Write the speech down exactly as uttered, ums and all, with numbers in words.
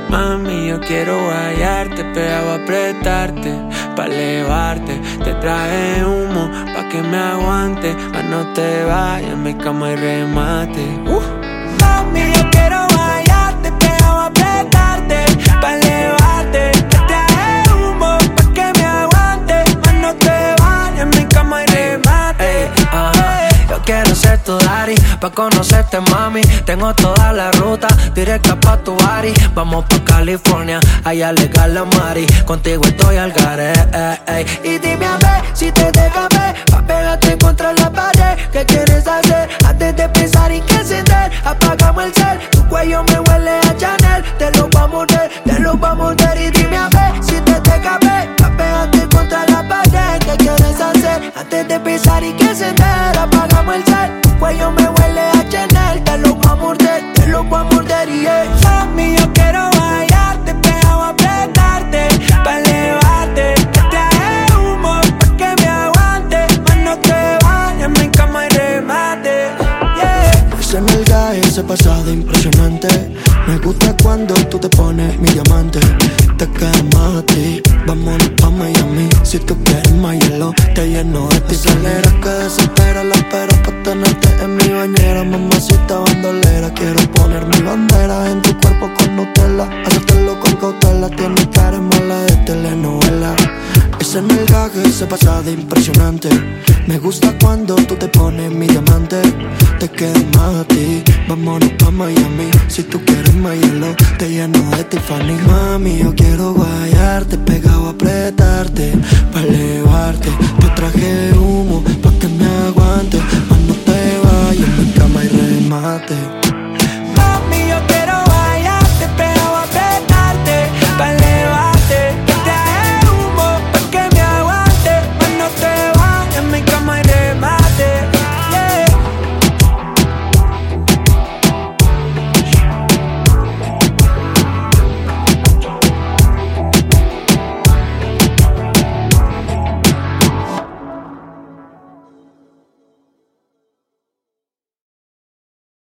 Mami, yo quiero guayarte, pegado a apretarte, pa' elevarte. Te traje humo, pa' que me aguante, mas no te vayas, en mi cama y remate. uh. Mami, yo quiero guayarte, pegado a apretarte, pa' elevarte. Te traje humo, pa' que me aguante, mas no te vayas, en mi cama y remate. Ey, uh, yo quiero ser tu daddy, pa' conocerte, mami. Tengo toda la ruta directa pa' tu body. Vamos pa' California, allá legal la mari. Contigo estoy al gare, eh, eh. Y dime a ver si te deja ver, pa' pegarte contra la pared. ¿Qué quieres hacer? Antes de pensar y que encender, apagamos el cel. Tu cuello me huele a Chanel. Te lo va a morder, te lo va a morder. Y dime a ver si te deja ver, pa' pegarte contra la pared. ¿Qué quieres hacer? Antes de pensar y que encender, apagamos el cel. Tu cuello me huele a Chanel. Te lo va a morder, te lo va a morder. Y yeah. Mami, yo quiero bailarte, pegado a apretarte, pa' elevarte. Te traje humo, pa' que me aguante, mas no te vayas, en mi cama y remate. Yeah. Ese nalgaje, ese pasado impresionante. Me gusta cuando tú te pones mi diamante. Te quedas a ti, vámonos pa' Miami. Si tú quieres más hielo, te lleno de ti. Acelera que desespera la espera pa' tenerte en mi bañera. Mamacita bandolera, quiero poner mi bandera en tu cuerpo con Nutella. Hacértelo con cautela, tienes cara mala de telenovela. Ese nalgaje, ese pasado impresionante. Me gusta cuando tú te pones mi diamante. Te quedas más a ti, vámonos pa' Miami. Si tú quieres más hielo, te lleno de Tiffany. Mami, yo quiero guayarte, pegado a apretarte, pa' elevarte. Te traje humo, pa' que me aguante, mas no te vayas, en mi cama y remate.